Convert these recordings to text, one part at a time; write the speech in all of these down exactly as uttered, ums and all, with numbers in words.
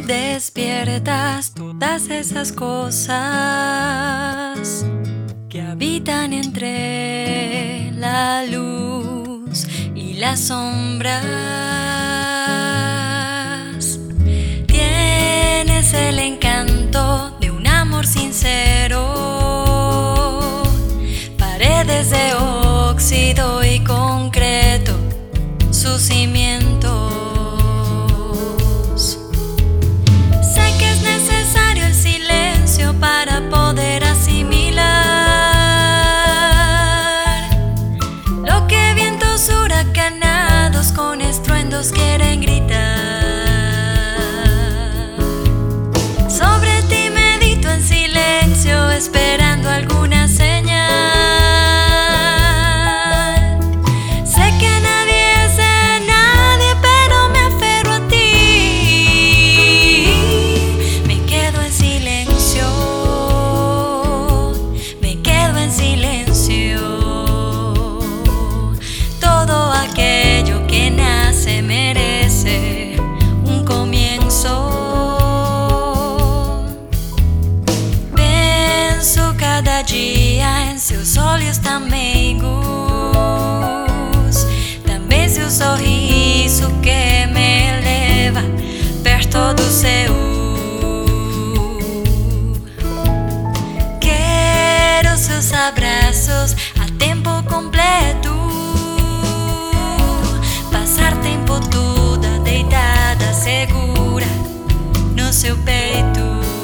despiertas todas esas cosas que habitan entre la luz y las sombras. Tienes el encanto de un amor sincero, paredes de óxido y concreto, sus cimientos. Sé que es necesario el silencio para poder asimilar lo que vientos huracanados con estruendos quieren gritar. Sobre ti medito en silencio, esperando alguna señal. Sé que nadie es de nadie, pero me aferro a ti. Me quedo en silencio, me quedo en silencio. Todo aquello que nace merece un comienzo. Penso cada dia em seus olhos tão meigos, também seu sorriso que me leva perto do seu. Quero seus abraços a tempo completo, passar tempo toda deitada segura no seu peito.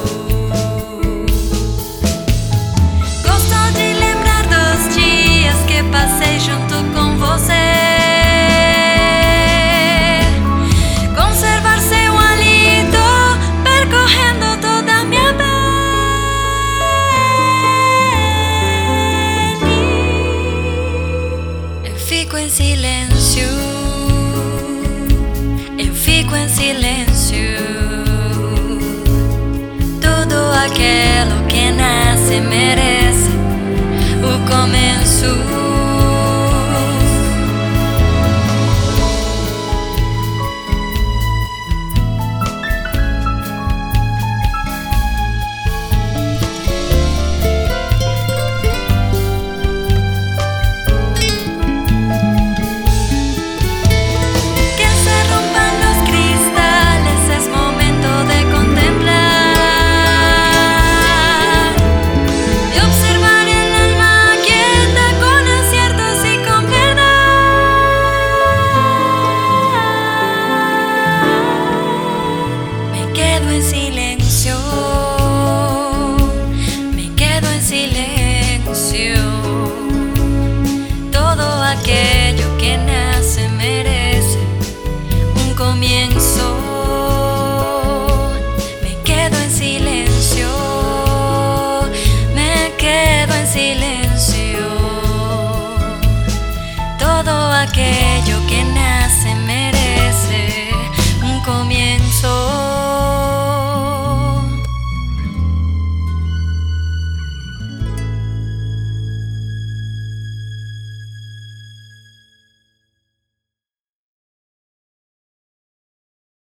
Gosto de lembrar dos dias que passei junto com você, conservar seu hálito percorrendo toda a minha pele. Eu fico em silêncio, eu fico em silêncio. Tudo aquilo que nasce merece o começo. Que se rompan los cristales, es momento de contemplar, de observar el alma quieta con aciertos y con verdad. Me quedo en silencio, me quedo en silencio. Todo aquello que nace merece un comienzo. Me quedo en silencio, me quedo en silencio. Todo aquello